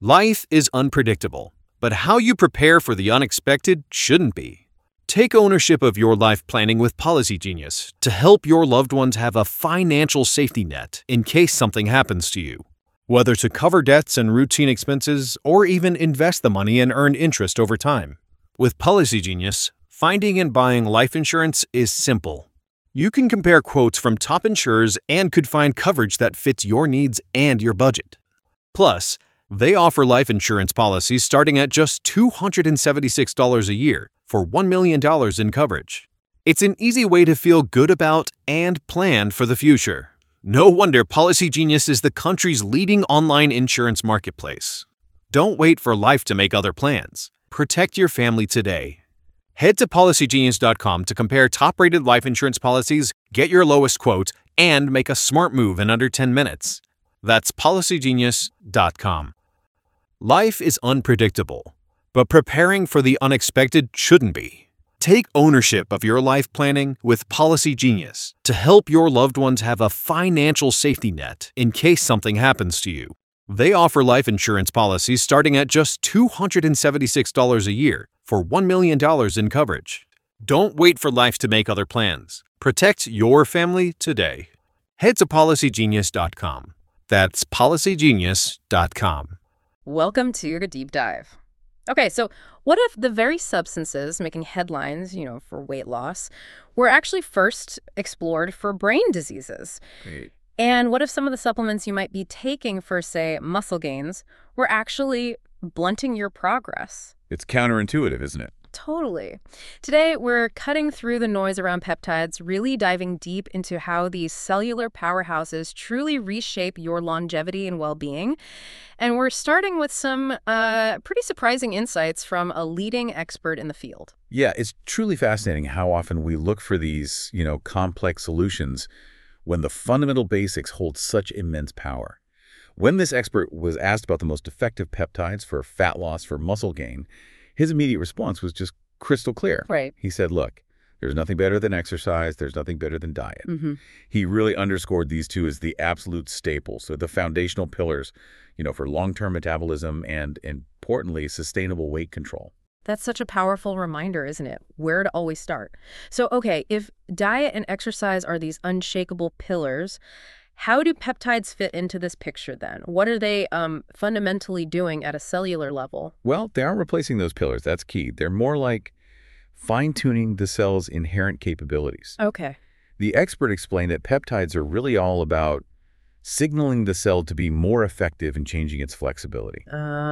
Life is unpredictable, but how you prepare for the unexpected shouldn't be. Take ownership of your life planning with Policy Genius to help your loved ones have a financial safety net in case something happens to you. Whether to cover debts and routine expenses or even invest the money and earn interest over time. With Policy Genius, finding and buying life insurance is simple. You can compare quotes from top insurers and could find coverage that fits your needs and your budget. Plus, they offer life insurance policies starting at just $276 a year for $1 million in coverage. It's an easy way to feel good about and plan for the future. No wonder Policy Genius is the country's leading online insurance marketplace. Don't wait for life to make other plans. Protect your family today. Head to PolicyGenius.com to compare top-rated life insurance policies, get your lowest quote, and make a smart move in under 10 minutes. That's PolicyGenius.com. Life is unpredictable, but preparing for the unexpected shouldn't be. Take ownership of your life planning with Policy Genius to help your loved ones have a financial safety net in case something happens to you. They offer life insurance policies starting at just $276 a year for $1 million in coverage. Don't wait for life to make other plans. Protect your family today. Head to PolicyGenius.com. That's PolicyGenius.com. Welcome to your deep dive. Okay, so what if the very substances making headlines, for weight loss, were actually first explored for brain diseases? Great. And what if some of the supplements you might be taking for, say, muscle gains were actually blunting your progress? It's counterintuitive, isn't it? Totally. Today, we're cutting through the noise around peptides, really diving deep into how these cellular powerhouses truly reshape your longevity and well-being. And we're starting with some pretty surprising insights from a leading expert in the field. Yeah, it's truly fascinating how often we look for these, complex solutions when the fundamental basics hold such immense power. When this expert was asked about the most effective peptides for fat loss for muscle gain, his immediate response was just crystal clear. Right. He said, look, there's nothing better than exercise. There's nothing better than diet. Mm-hmm. He really underscored these two as the absolute staples, so the foundational pillars, for long-term metabolism and, importantly, sustainable weight control. That's such a powerful reminder, isn't it? Where to always start. So, okay, if diet and exercise are these unshakable pillars, how do peptides fit into this picture then? What are they fundamentally doing at a cellular level? Well, they aren't replacing those pillars. That's key. They're more like fine-tuning the cell's inherent capabilities. Okay. The expert explained that peptides are really all about signaling the cell to be more effective in changing its flexibility.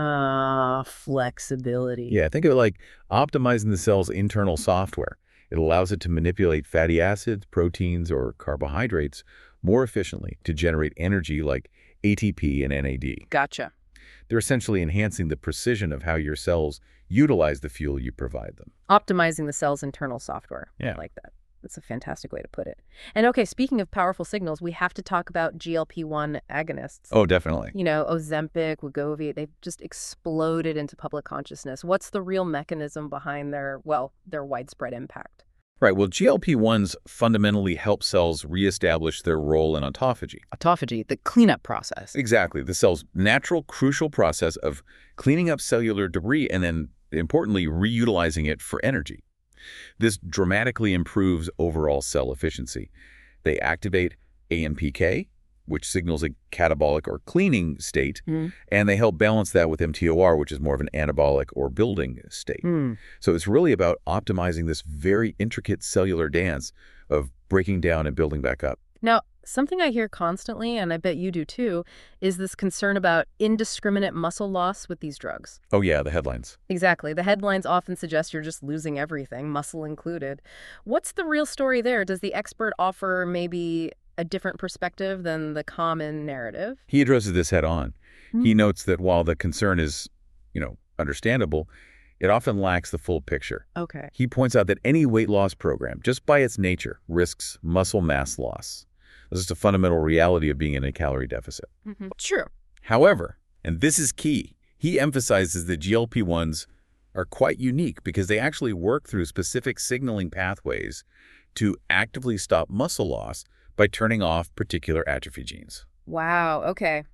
Flexibility. Yeah, think of it like optimizing the cell's internal software. It allows it to manipulate fatty acids, proteins, or carbohydrates more efficiently to generate energy like ATP and NAD. Gotcha. They're essentially enhancing the precision of how your cells utilize the fuel you provide them. Optimizing the cell's internal software. Yeah. I like that. That's a fantastic way to put it. And okay, speaking of powerful signals, we have to talk about GLP-1 agonists. Oh, definitely. Ozempic, Wegovy, they've just exploded into public consciousness. What's the real mechanism behind their widespread impact? Right. Well, GLP-1s fundamentally help cells reestablish their role in autophagy. Autophagy, the cleanup process. Exactly. The cell's natural, crucial process of cleaning up cellular debris and then, importantly, reutilizing it for energy. This dramatically improves overall cell efficiency. They activate AMPK, which signals a catabolic or cleaning state, and they help balance that with mTOR, which is more of an anabolic or building state. So it's really about optimizing this very intricate cellular dance of breaking down and building back up. Now, something I hear constantly, and I bet you do too, is this concern about indiscriminate muscle loss with these drugs. Oh yeah, the headlines. Exactly. The headlines often suggest you're just losing everything, muscle included. What's the real story there? Does the expert offer maybe a different perspective than the common narrative? He addresses this head on. He notes that while the concern is, understandable, it often lacks the full picture. Okay. He points out that any weight loss program, just by its nature, risks muscle mass loss. This is a fundamental reality of being in a calorie deficit. True. However, and this is key, he emphasizes that GLP-1s are quite unique because they actually work through specific signaling pathways to actively stop muscle loss by turning off particular atrophy genes. Wow. Okay.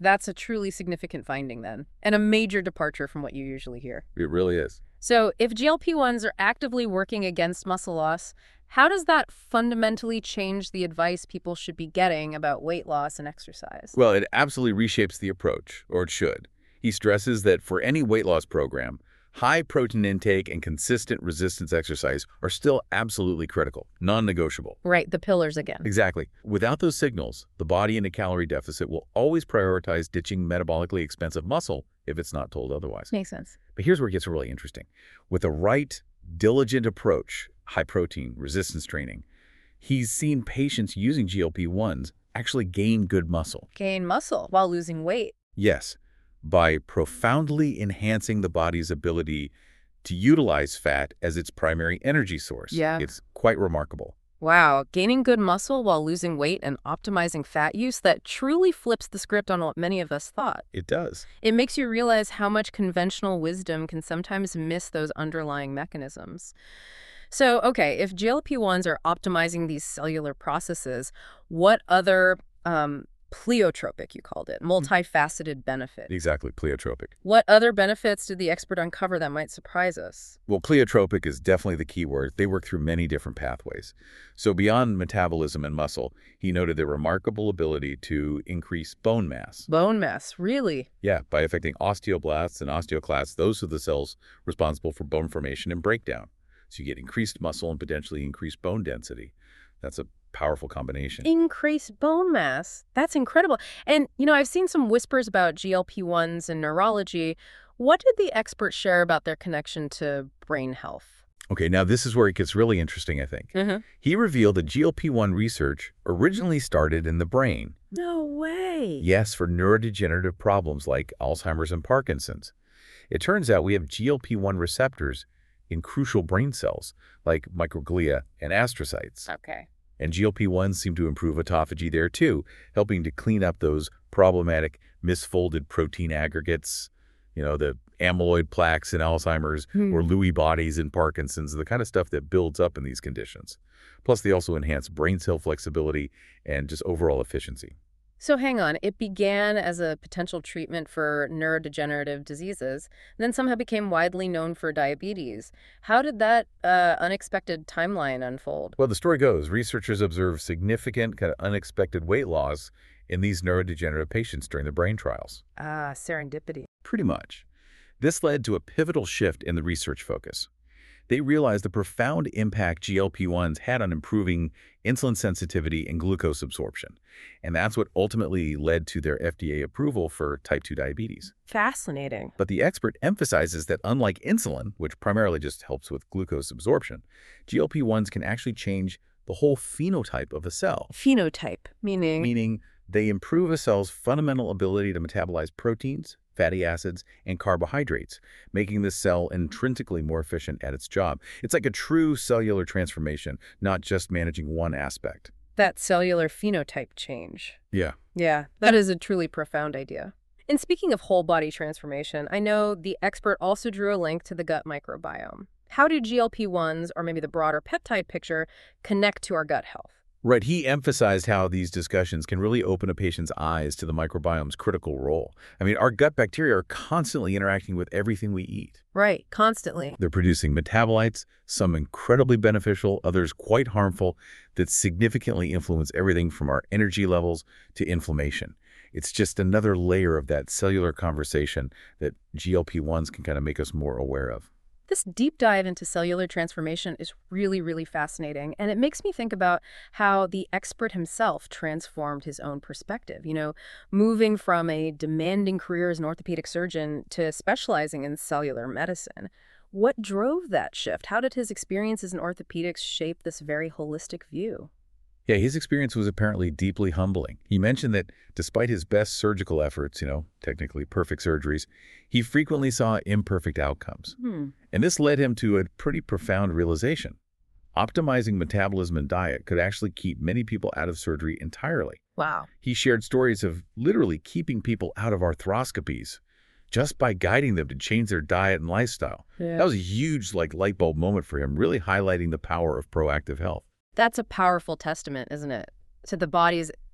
That's a truly significant finding then, and a major departure from what you usually hear. It really is. So if GLP-1s are actively working against muscle loss, how does that fundamentally change the advice people should be getting about weight loss and exercise? Well, it absolutely reshapes the approach, or it should. He stresses that for any weight loss program, high protein intake and consistent resistance exercise are still absolutely critical, non-negotiable. Right, the pillars again. Exactly. Without those signals, the body in a calorie deficit will always prioritize ditching metabolically expensive muscle if it's not told otherwise. Makes sense. But here's where it gets really interesting. With the right, diligent approach, high protein, resistance training, he's seen patients using GLP-1s actually gain good muscle. Gain muscle while losing weight. Yes, by profoundly enhancing the body's ability to utilize fat as its primary energy source. Yeah. It's quite remarkable. Wow, gaining good muscle while losing weight and optimizing fat use, that truly flips the script on what many of us thought. It does. It makes you realize how much conventional wisdom can sometimes miss those underlying mechanisms. So, okay, if GLP-1s are optimizing these cellular processes, what other pleiotropic, you called it, multifaceted benefit? Exactly, pleiotropic. What other benefits did the expert uncover that might surprise us? Well, pleiotropic is definitely the key word. They work through many different pathways. So beyond metabolism and muscle, he noted their remarkable ability to increase bone mass. Bone mass, really? Yeah, by affecting osteoblasts and osteoclasts. Those are the cells responsible for bone formation and breakdown. So you get increased muscle and potentially increased bone density. That's a powerful combination. Increased bone mass. That's incredible. And, I've seen some whispers about GLP-1s and neurology. What did the expert share about their connection to brain health? Okay, now this is where it gets really interesting, I think. He revealed that GLP-1 research originally started in the brain. No way. Yes, for neurodegenerative problems like Alzheimer's and Parkinson's. It turns out we have GLP-1 receptors in crucial brain cells like microglia and astrocytes. Okay. And GLP-1s seem to improve autophagy there too, helping to clean up those problematic misfolded protein aggregates, the amyloid plaques in Alzheimer's or Lewy bodies in Parkinson's, the kind of stuff that builds up in these conditions. Plus, they also enhance brain cell flexibility and just overall efficiency. So hang on, it began as a potential treatment for neurodegenerative diseases, then somehow became widely known for diabetes. How did that unexpected timeline unfold? Well, the story goes, researchers observed significant kind of unexpected weight loss in these neurodegenerative patients during the brain trials. Ah, serendipity. Pretty much. This led to a pivotal shift in the research focus. They realized the profound impact GLP-1s had on improving insulin sensitivity and glucose absorption. And that's what ultimately led to their FDA approval for type 2 diabetes. Fascinating. But the expert emphasizes that unlike insulin, which primarily just helps with glucose absorption, GLP-1s can actually change the whole phenotype of a cell. Phenotype, meaning? Meaning they improve a cell's fundamental ability to metabolize proteins, fatty acids, and carbohydrates, making the cell intrinsically more efficient at its job. It's like a true cellular transformation, not just managing one aspect. That cellular phenotype change. Yeah. Yeah, that is a truly profound idea. And speaking of whole body transformation, I know the expert also drew a link to the gut microbiome. How do GLP-1s, or maybe the broader peptide picture, connect to our gut health? Right. He emphasized how these discussions can really open a patient's eyes to the microbiome's critical role. I mean, our gut bacteria are constantly interacting with everything we eat. Right, constantly. They're producing metabolites, some incredibly beneficial, others quite harmful, that significantly influence everything from our energy levels to inflammation. It's just another layer of that cellular conversation that GLP-1s can kind of make us more aware of. This deep dive into cellular transformation is really, really fascinating, and it makes me think about how the expert himself transformed his own perspective, moving from a demanding career as an orthopedic surgeon to specializing in cellular medicine. What drove that shift? How did his experiences in orthopedics shape this very holistic view? Yeah, his experience was apparently deeply humbling. He mentioned that despite his best surgical efforts, technically perfect surgeries, he frequently saw imperfect outcomes. And this led him to a pretty profound realization. Optimizing metabolism and diet could actually keep many people out of surgery entirely. Wow. He shared stories of literally keeping people out of arthroscopies just by guiding them to change their diet and lifestyle. Yeah. That was a huge light bulb moment for him, really highlighting the power of proactive health. That's a powerful testament, isn't it, to the body's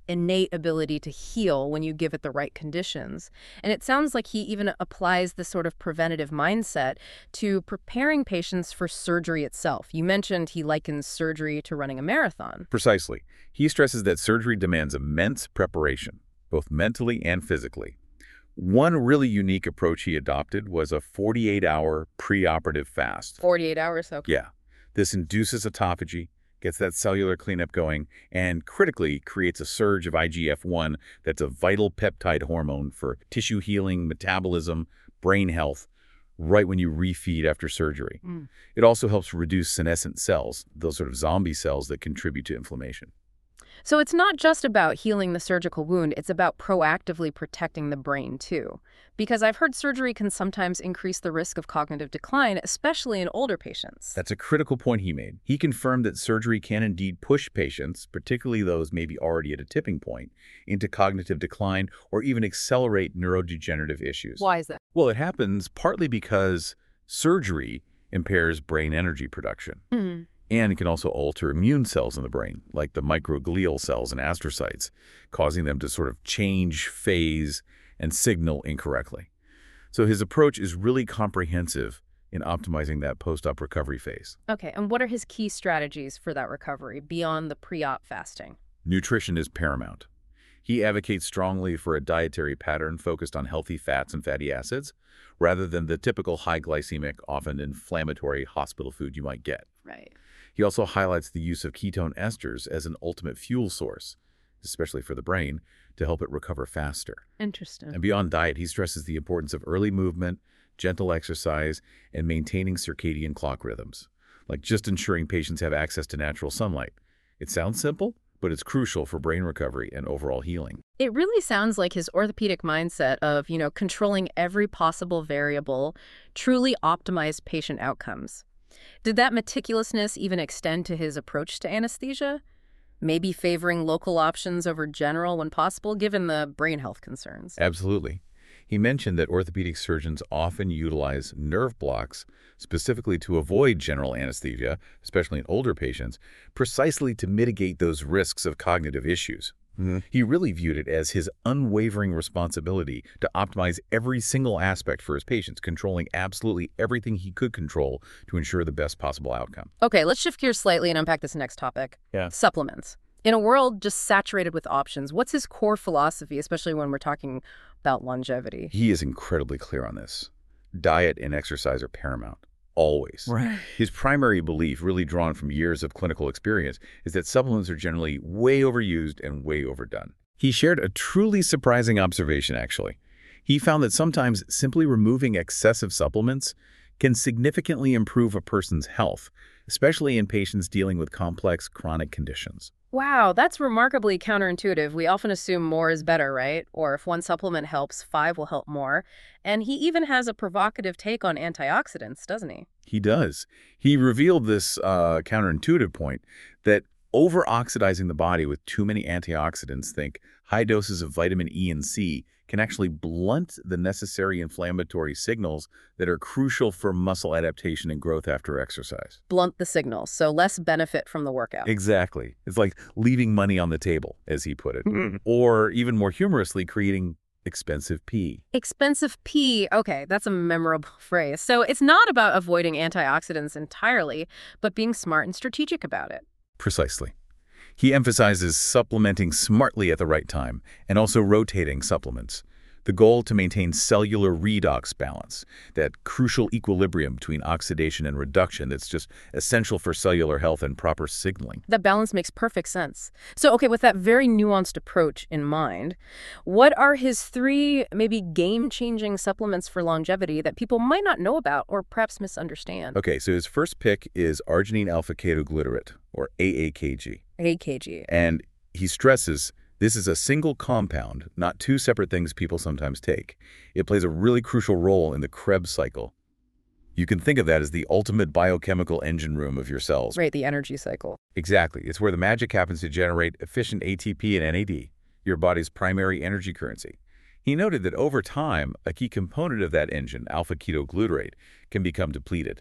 innate ability to heal when you give it the right conditions. And it sounds like he even applies this sort of preventative mindset to preparing patients for surgery itself. You mentioned he likens surgery to running a marathon. Precisely. He stresses that surgery demands immense preparation, both mentally and physically. One really unique approach he adopted was a 48-hour preoperative fast. 48 hours, okay. Yeah. This induces autophagy, gets that cellular cleanup going, and critically creates a surge of IGF-1 that's a vital peptide hormone for tissue healing, metabolism, brain health, right when you refeed after surgery. It also helps reduce senescent cells, those sort of zombie cells that contribute to inflammation. So it's not just about healing the surgical wound, it's about proactively protecting the brain too. Because I've heard surgery can sometimes increase the risk of cognitive decline, especially in older patients. That's a critical point he made. He confirmed that surgery can indeed push patients, particularly those maybe already at a tipping point, into cognitive decline or even accelerate neurodegenerative issues. Why is that? Well, it happens partly because surgery impairs brain energy production. And it can also alter immune cells in the brain, like the microglial cells and astrocytes, causing them to sort of change phase and signal incorrectly. So his approach is really comprehensive in optimizing that post-op recovery phase. Okay, and what are his key strategies for that recovery beyond the pre-op fasting? Nutrition is paramount. He advocates strongly for a dietary pattern focused on healthy fats and fatty acids, rather than the typical high glycemic, often inflammatory hospital food you might get. Right. He also highlights the use of ketone esters as an ultimate fuel source, especially for the brain, to help it recover faster. Interesting. And beyond diet, he stresses the importance of early movement, gentle exercise, and maintaining circadian clock rhythms, like just ensuring patients have access to natural sunlight. It sounds simple, but it's crucial for brain recovery and overall healing. It really sounds like his orthopedic mindset of, controlling every possible variable truly optimized patient outcomes. Did that meticulousness even extend to his approach to anesthesia? Maybe favoring local options over general when possible, given the brain health concerns? Absolutely. He mentioned that orthopedic surgeons often utilize nerve blocks specifically to avoid general anesthesia, especially in older patients, precisely to mitigate those risks of cognitive issues. He really viewed it as his unwavering responsibility to optimize every single aspect for his patients, controlling absolutely everything he could control to ensure the best possible outcome. Okay, let's shift gears slightly and unpack this next topic. Yeah. Supplements. In a world just saturated with options, what's his core philosophy, especially when we're talking about longevity? He is incredibly clear on this. Diet and exercise are paramount. Always. Right. His primary belief, really drawn from years of clinical experience, is that supplements are generally way overused and way overdone. He shared a truly surprising observation, actually. He found that sometimes simply removing excessive supplements can significantly improve a person's health, especially in patients dealing with complex chronic conditions. Wow, that's remarkably counterintuitive. We often assume more is better, right? Or if one supplement helps, 5 will help more. And he even has a provocative take on antioxidants, doesn't he? He does. He revealed this counterintuitive point that over-oxidizing the body with too many antioxidants, think high doses of vitamin E and C, can actually blunt the necessary inflammatory signals that are crucial for muscle adaptation and growth after exercise. Blunt the signals, so less benefit from the workout. Exactly. It's like leaving money on the table, as he put it. Or even more humorously, creating expensive pee. Expensive pee. Okay, that's a memorable phrase. So it's not about avoiding antioxidants entirely, but being smart and strategic about it. Precisely. He emphasizes supplementing smartly at the right time and also rotating supplements. The goal to maintain cellular redox balance, that crucial equilibrium between oxidation and reduction that's just essential for cellular health and proper signaling. That balance makes perfect sense. So, okay, with that very nuanced approach in mind, what are his 3 maybe game-changing supplements for longevity that people might not know about or perhaps misunderstand? Okay, so his first pick is arginine alpha-ketoglutarate, or AAKG. AKG. And he stresses this is a single compound, not 2 separate things people sometimes take. It plays a really crucial role in the Krebs cycle. You can think of that as the ultimate biochemical engine room of your cells. Right, the energy cycle. Exactly. It's where the magic happens to generate efficient ATP and NAD, your body's primary energy currency. He noted that over time, a key component of that engine, alpha-ketoglutarate, can become depleted.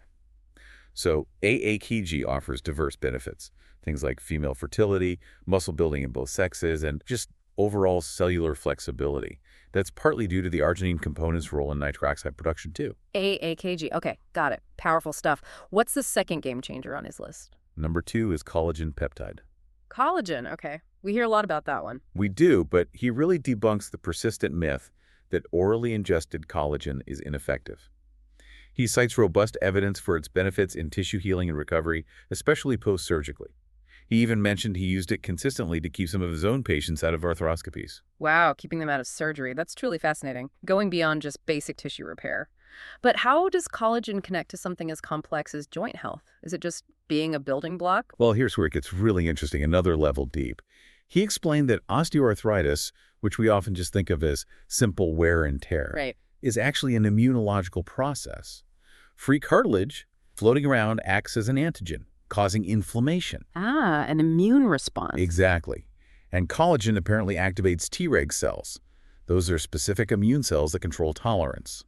So AAKG offers diverse benefits, things like female fertility, muscle building in both sexes, and just overall cellular flexibility. That's partly due to the arginine component's role in nitric oxide production, too. AAKG. Okay, got it. Powerful stuff. What's the second game changer on his list? Number 2 is collagen peptide. Collagen. Okay. We hear a lot about that one. We do, but he really debunks the persistent myth that orally ingested collagen is ineffective. He cites robust evidence for its benefits in tissue healing and recovery, especially post-surgically. He even mentioned he used it consistently to keep some of his own patients out of arthroscopies. Wow, keeping them out of surgery. That's truly fascinating, going beyond just basic tissue repair. But how does collagen connect to something as complex as joint health? Is it just being a building block? Well, here's where it gets really interesting, another level deep. He explained that osteoarthritis, which we often just think of as simple wear and tear, Right. is actually an immunological process. Free cartilage floating around acts as an antigen, causing inflammation. Ah, an immune response. Exactly. And collagen apparently activates Treg cells. Those are specific immune cells that control tolerance.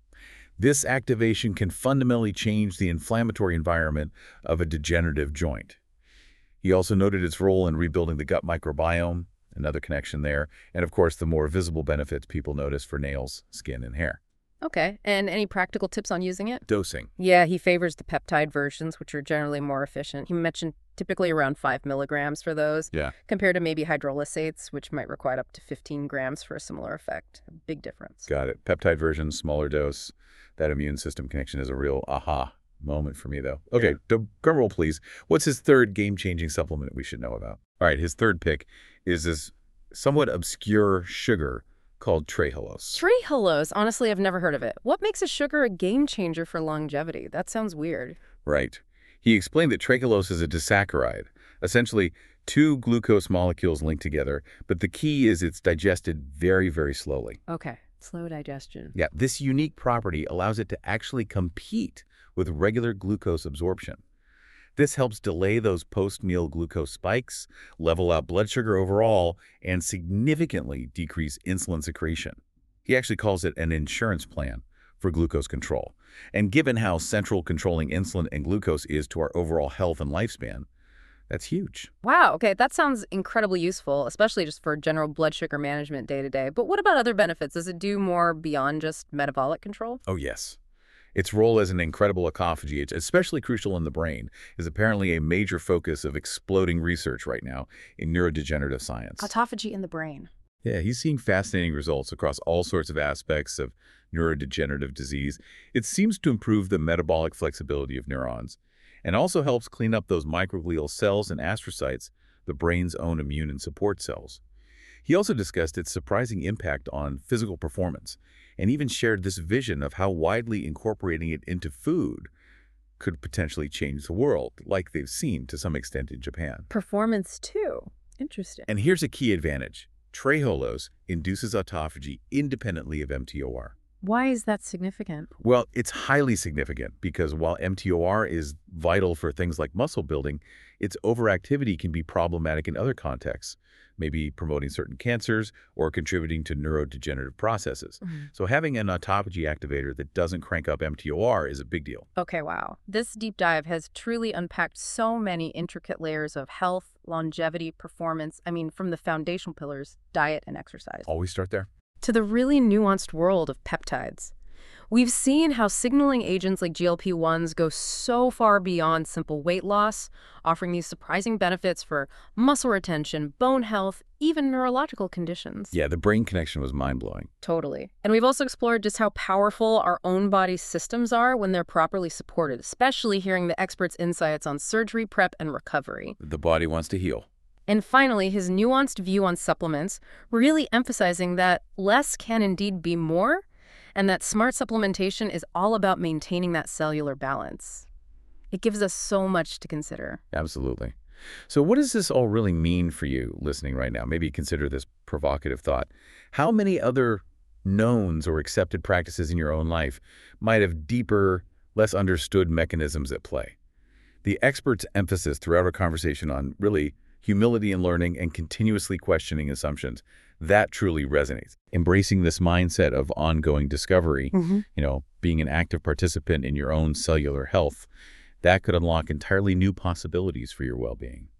This activation can fundamentally change the inflammatory environment of a degenerative joint. He also noted its role in rebuilding the gut microbiome, another connection there, and of course the more visible benefits people notice for nails, skin, and hair. Okay, and any practical tips on using it? Dosing. Yeah, he favors the peptide versions, which are generally more efficient. He mentioned typically around 5 milligrams for those, Yeah. compared to maybe hydrolysates, which might require up to 15 grams for a similar effect. A big difference. Got it. Peptide version, smaller dose. That immune system connection is a real aha moment for me, though. Okay, drum roll, please. What's his third game-changing supplement we should know about? All right, his third pick is this somewhat obscure sugar called trehalose. Trehalose, honestly, I've never heard of it. What makes a sugar a game changer for longevity? That sounds weird. Right. He explained that trehalose is a disaccharide, essentially 2 glucose molecules linked together, but the key is it's digested very, very slowly. Okay, slow digestion. Yeah, this unique property allows it to actually compete with regular glucose absorption. This helps delay those post-meal glucose spikes, level out blood sugar overall, and significantly decrease insulin secretion. He actually calls it an insurance plan for glucose control. And given how central controlling insulin and glucose is to our overall health and lifespan, that's huge. Wow, okay, that sounds incredibly useful, especially just for general blood sugar management day to day. But what about other benefits? Does it do more beyond just metabolic control? Oh, yes. Its role as an incredible autophagy, it's especially crucial in the brain, is apparently a major focus of exploding research right now in neurodegenerative science. Autophagy in the brain. Yeah, he's seeing fascinating results across all sorts of aspects of neurodegenerative disease. It seems to improve the metabolic flexibility of neurons and also helps clean up those microglial cells and astrocytes, the brain's own immune and support cells. He also discussed its surprising impact on physical performance and even shared this vision of how widely incorporating it into food could potentially change the world, like they've seen to some extent in Japan. Performance, too. Interesting. And here's a key advantage. Trehalose induces autophagy independently of mTOR. Why is that significant? Well, it's highly significant because while mTOR is vital for things like muscle building, its overactivity can be problematic in other contexts, maybe promoting certain cancers or contributing to neurodegenerative processes. So having an autophagy activator that doesn't crank up mTOR is a big deal. Okay, wow. This deep dive has truly unpacked so many intricate layers of health, longevity, performance. I mean, from the foundational pillars, diet and exercise, Always start there. to the really nuanced world of peptides. We've seen how signaling agents like GLP-1s go so far beyond simple weight loss, offering these surprising benefits for muscle retention, bone health, even neurological conditions. Yeah, the brain connection was mind-blowing. Totally. And we've also explored just how powerful our own body systems are when they're properly supported, especially hearing the experts' insights on surgery, prep, and recovery. The body wants to heal. And finally, his nuanced view on supplements, really emphasizing that less can indeed be more, and that smart supplementation is all about maintaining that cellular balance. It gives us so much to consider. Absolutely. So what does this all really mean for you listening right now? Maybe consider this provocative thought. How many other knowns or accepted practices in your own life might have deeper, less understood mechanisms at play? The expert's emphasis throughout our conversation on really humility in learning and continuously questioning assumptions, that truly resonates. Embracing this mindset of ongoing discovery, being an active participant in your own cellular health, that could unlock entirely new possibilities for your well-being.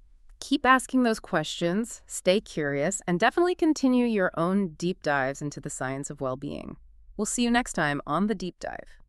keep asking those questions, stay curious, and definitely continue your own deep dives into the science of well-being. We'll see you next time on The Deep Dive.